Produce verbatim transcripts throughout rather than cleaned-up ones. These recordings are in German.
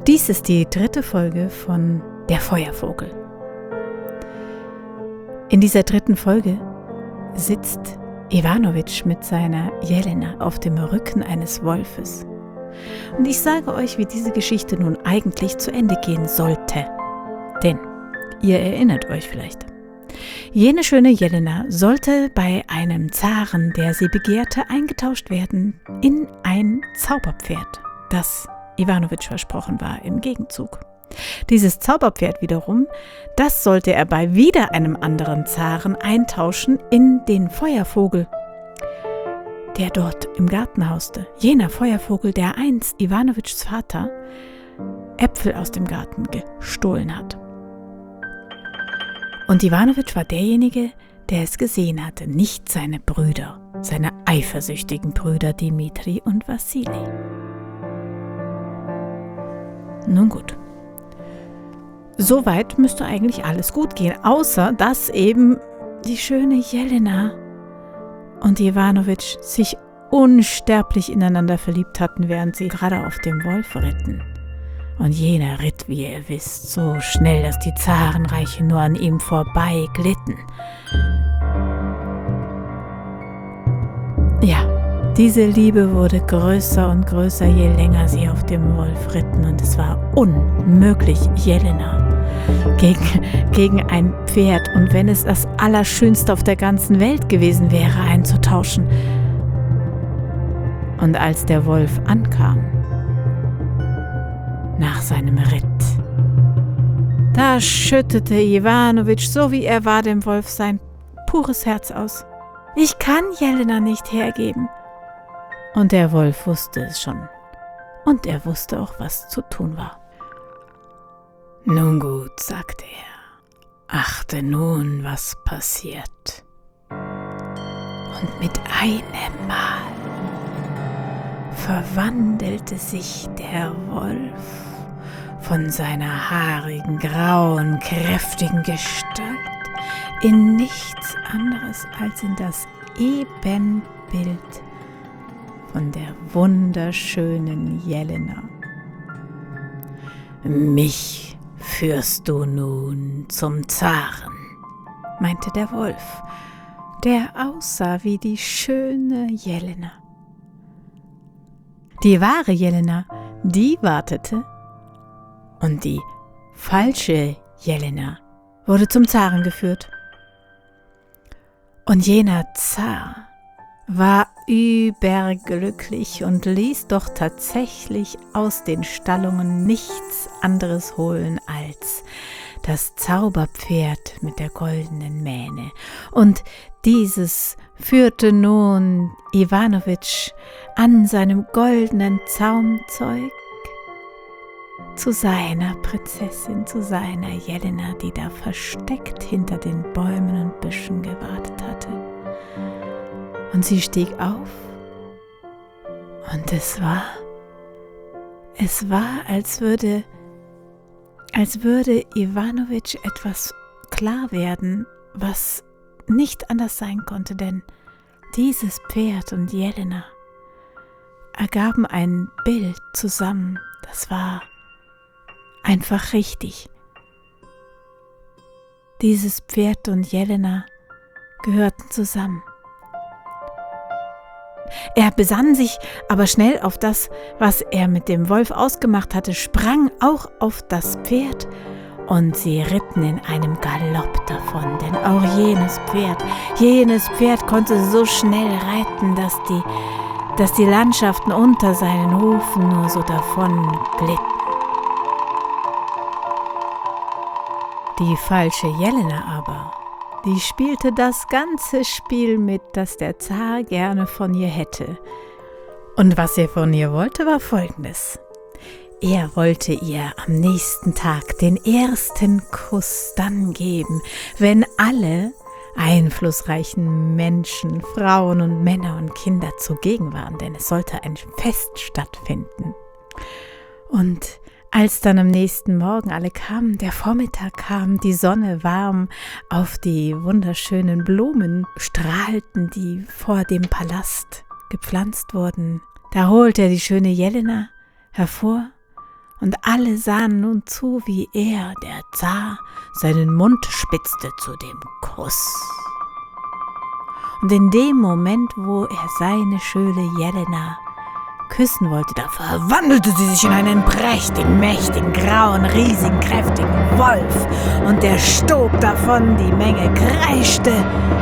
Dies ist die dritte Folge von Der Feuervogel. In dieser dritten Folge sitzt Ivanovic mit seiner Jelena auf dem Rücken eines Wolfes. Und ich sage euch, wie diese Geschichte nun eigentlich zu Ende gehen sollte. Denn ihr erinnert euch vielleicht. Jene schöne Jelena sollte bei einem Zaren, der sie begehrte, eingetauscht werden in ein Zauberpferd, das Ivanovic versprochen war im Gegenzug. Dieses Zauberpferd wiederum, das sollte er bei wieder einem anderen Zaren eintauschen in den Feuervogel, der dort im Garten hauste. Jener Feuervogel, der einst Ivanovics Vater Äpfel aus dem Garten gestohlen hat. Und Ivanovic war derjenige, der es gesehen hatte, nicht seine Brüder, seine eifersüchtigen Brüder Dimitri und Wassili. Nun gut. Soweit müsste eigentlich alles gut gehen, außer dass eben die schöne Jelena und Ivanovic sich unsterblich ineinander verliebt hatten, während sie gerade auf dem Wolf ritten. Und jener ritt, wie ihr wisst, so schnell, dass die Zarenreiche nur an ihm vorbei glitten. Ja, diese Liebe wurde größer und größer, je länger sie auf dem Wolf ritten. Und es war unmöglich, Jelena gegen, gegen ein Pferd, und wenn es das Allerschönste auf der ganzen Welt gewesen wäre, einzutauschen. Und als der Wolf ankam, nach seinem Ritt, da schüttete Ivanovic, so wie er war, dem Wolf sein pures Herz aus. Ich kann Jelena nicht hergeben. Und der Wolf wusste es schon. Und er wusste auch, was zu tun war. Nun gut, sagte er, achte nun, was passiert. Und mit einem Mal verwandelte sich der Wolf von seiner haarigen, grauen, kräftigen Gestalt in nichts anderes als in das Ebenbild von der wunderschönen Jelena. Mich führst du nun zum Zaren, meinte der Wolf, der aussah wie die schöne Jelena. Die wahre Jelena, die wartete, und die falsche Jelena wurde zum Zaren geführt. Und jener Zar war überglücklich und ließ doch tatsächlich aus den Stallungen nichts anderes holen als das Zauberpferd mit der goldenen Mähne. Und dieses führte nun Ivanovic an seinem goldenen Zaumzeug zu seiner Prinzessin, zu seiner Jelena, die da versteckt hinter den Bäumen und Büschen gewartet hatte. Und sie stieg auf, und es war, es war, als würde, als würde Ivanovic etwas klar werden, was nicht anders sein konnte, denn dieses Pferd und Jelena ergaben ein Bild zusammen, das war einfach richtig. Dieses Pferd und Jelena gehörten zusammen. Er besann sich aber schnell auf das, was er mit dem Wolf ausgemacht hatte, sprang auch auf das Pferd, und sie ritten in einem Galopp davon, denn auch jenes Pferd, jenes Pferd konnte so schnell reiten, dass die, dass die Landschaften unter seinen Hufen nur so davon glitten. Die falsche Jelena aber, die spielte das ganze Spiel mit, das der Zar gerne von ihr hätte. Und was er von ihr wollte, war Folgendes. Er wollte ihr am nächsten Tag den ersten Kuss dann geben, wenn alle einflussreichen Menschen, Frauen und Männer und Kinder zugegen waren, denn es sollte ein Fest stattfinden. Und als dann am nächsten Morgen alle kamen, der Vormittag kam, die Sonne warm auf die wunderschönen Blumen strahlten, die vor dem Palast gepflanzt wurden, da holte er die schöne Jelena hervor Und alle sahen nun zu, wie er, der Zar, seinen Mund spitzte zu dem Kuss. Und in dem Moment, wo er seine schöne Jelena küssen wollte, da verwandelte sie sich in einen prächtigen, mächtigen, grauen, riesigen, kräftigen Wolf. Und der stob davon, die Menge kreischte.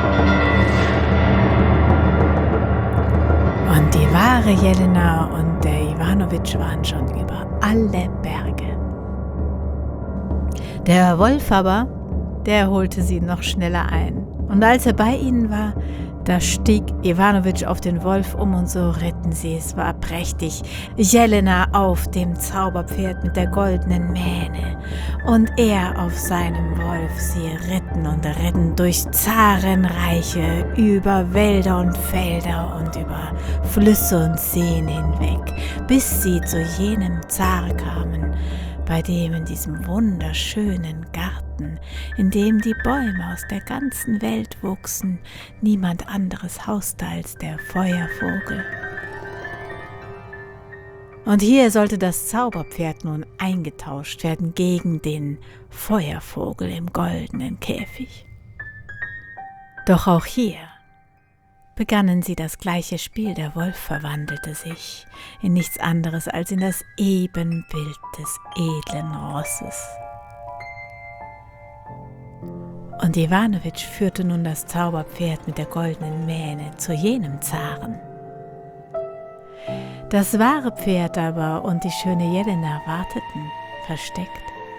Und die wahre Jelena und der Iwanowitsch waren schon über alle Berge. Der Wolf aber, der holte sie noch schneller ein. Und als er bei ihnen war, da stieg Iwanowitsch auf den Wolf um und so ritten sie. Es war prächtig. Jelena auf dem Zauberpferd mit der goldenen Mähne und er auf seinem Wolf. Sie ritten und ritten durch Zarenreiche, über Wälder und Felder und über Flüsse und Seen hinweg, bis sie zu jenem Zar kamen, bei dem in diesem wunderschönen Garten, in dem die Bäume aus der ganzen Welt wuchsen, niemand anderes hauste als der Feuervogel. Und hier sollte das Zauberpferd nun eingetauscht werden gegen den Feuervogel im goldenen Käfig. Doch auch hier begannen sie das gleiche Spiel. Der Wolf verwandelte sich in nichts anderes als in das Ebenbild des edlen Rosses. Und Iwanowitsch führte nun das Zauberpferd mit der goldenen Mähne zu jenem Zaren. Das wahre Pferd aber und die schöne Jelena warteten, versteckt.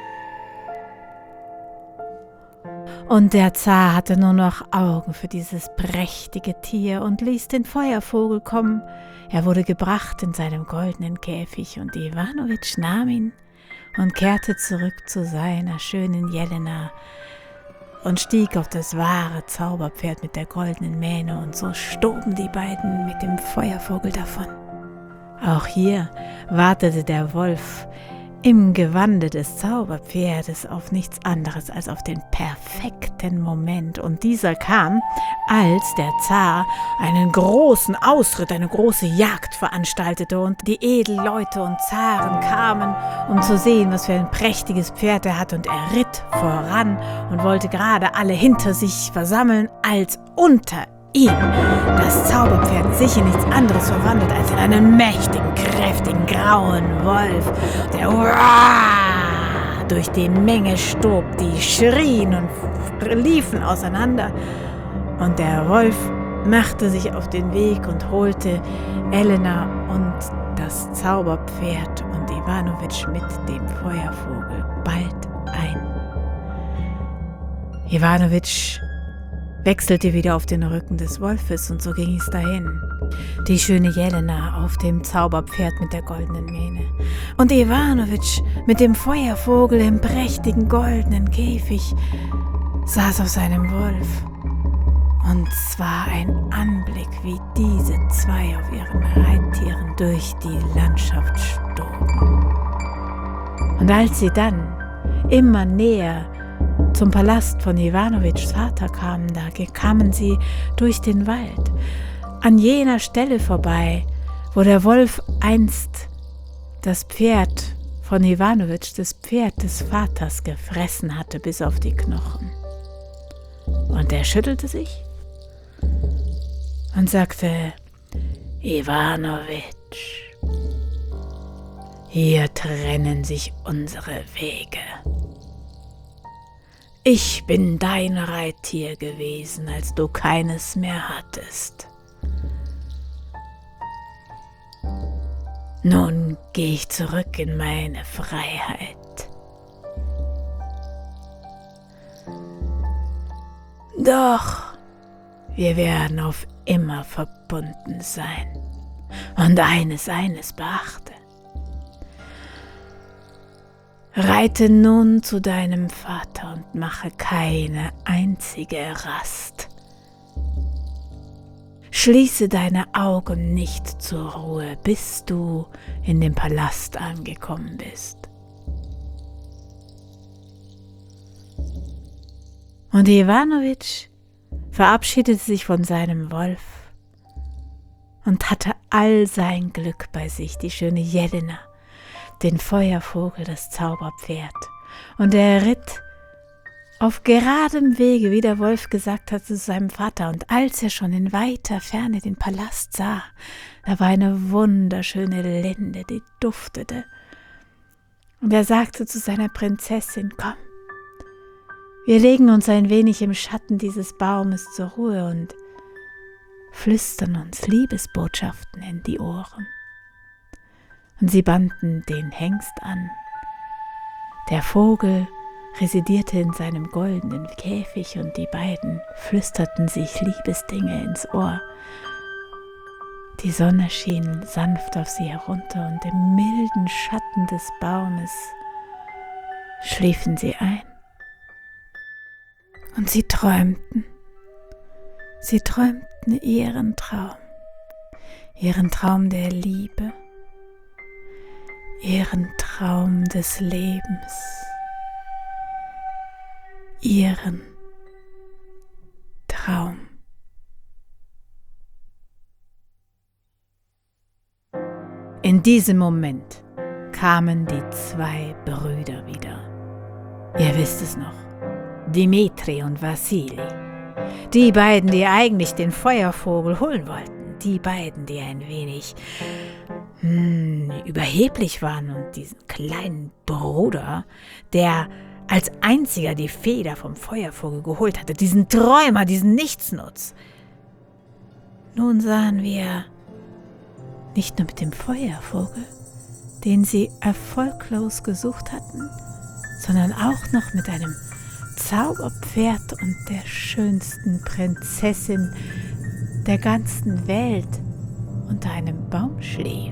Und der Zar hatte nur noch Augen für dieses prächtige Tier und ließ den Feuervogel kommen. Er wurde gebracht in seinem goldenen Käfig und Iwanowitsch nahm ihn und kehrte zurück zu seiner schönen Jelena und stieg auf das wahre Zauberpferd mit der goldenen Mähne und so stoben die beiden mit dem Feuervogel davon. Auch hier wartete der Wolf im Gewande des Zauberpferdes auf nichts anderes als auf den perfekten Moment. Und dieser kam, als der Zar einen großen Ausritt, eine große Jagd veranstaltete und die Edelleute und Zaren kamen, um zu sehen, was für ein prächtiges Pferd er hat. Und er ritt voran und wollte gerade alle hinter sich versammeln, als unter ihm das Zauberpferd sich in nichts anderes verwandelt als in einen mächtigen, kräftigen, grauen Wolf, der uah, durch die Menge stob, die schrien und liefen auseinander. Und der Wolf machte sich auf den Weg und holte Jelena und das Zauberpferd und Iwanowitsch mit dem Feuervogel bald ein. Iwanowitsch wechselte wieder auf den Rücken des Wolfes und so ging es dahin. Die schöne Jelena auf dem Zauberpferd mit der goldenen Mähne und Iwanowitsch mit dem Feuervogel im prächtigen goldenen Käfig saß auf seinem Wolf. Und es war ein Anblick, wie diese zwei auf ihren Reittieren durch die Landschaft stoben. Und als sie dann immer näher zum Palast von Iwanowitschs Vater kamen, da kamen sie durch den Wald, an jener Stelle vorbei, wo der Wolf einst das Pferd von Iwanowitsch, das Pferd des Vaters, gefressen hatte bis auf die Knochen. Und er schüttelte sich und sagte: Iwanowitsch, hier trennen sich unsere Wege. Ich bin dein Reittier gewesen, als du keines mehr hattest. Nun gehe ich zurück in meine Freiheit. Doch wir werden auf immer verbunden sein. Und eines, eines beachte. Reite nun zu deinem Vater und mache keine einzige Rast. Schließe deine Augen nicht zur Ruhe, bis du in dem Palast angekommen bist. Und Iwanowitsch verabschiedete sich von seinem Wolf und hatte all sein Glück bei sich, die schöne Jelena, den Feuervogel, das Zauberpferd, und er ritt auf geradem Wege, wie der Wolf gesagt hat, zu seinem Vater. Und als er schon in weiter Ferne den Palast sah, da war eine wunderschöne Linde, die duftete. Und er sagte zu seiner Prinzessin: Komm, wir legen uns ein wenig im Schatten dieses Baumes zur Ruhe und flüstern uns Liebesbotschaften in die Ohren. Und sie banden den Hengst an. Der Vogel residierte in seinem goldenen Käfig und die beiden flüsterten sich Liebesdinge ins Ohr. Die Sonne schien sanft auf sie herunter und im milden Schatten des Baumes schliefen sie ein. Und sie träumten, sie träumten ihren Traum, ihren Traum der Liebe, ihren Traum des Lebens, ihren Traum. In diesem Moment kamen die zwei Brüder wieder. Ihr wisst es noch, Dimitri und Wassili. Die beiden, die eigentlich den Feuervogel holen wollten. Die beiden, die ein wenig hm, überheblich waren und diesen kleinen Bruder, der als einziger die Feder vom Feuervogel geholt hatte, diesen Träumer, diesen Nichtsnutz. Nun sahen wir nicht nur mit dem Feuervogel, den sie erfolglos gesucht hatten, sondern auch noch mit einem Zauberpferd und der schönsten Prinzessin der ganzen Welt unter einem Baum schlief.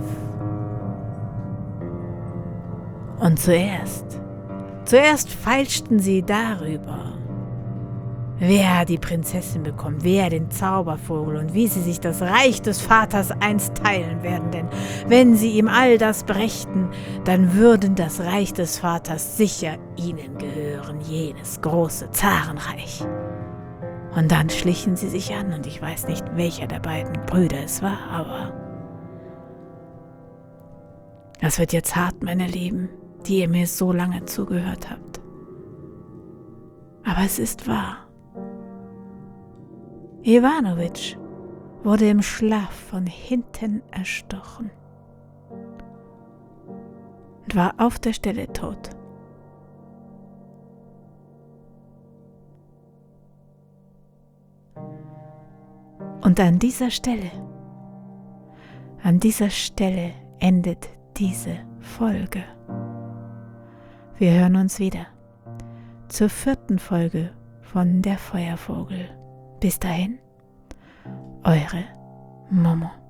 Und zuerst, zuerst feilschten sie darüber, wer die Prinzessin bekommt, wer den Zaubervogel und wie sie sich das Reich des Vaters einst teilen werden. Denn wenn sie ihm all das brächten, dann würden das Reich des Vaters sicher ihnen gehören, jenes große Zarenreich. Und dann schlichen sie sich an und ich weiß nicht, welcher der beiden Brüder es war, aber das wird jetzt hart, meine Lieben, die ihr mir so lange zugehört habt. Aber es ist wahr. Iwanowitsch wurde im Schlaf von hinten erstochen und war auf der Stelle tot. Und an dieser Stelle, an dieser Stelle endet diese Folge. Wir hören uns wieder zur vierten Folge von Der Feuervogel. Bis dahin, eure Momo.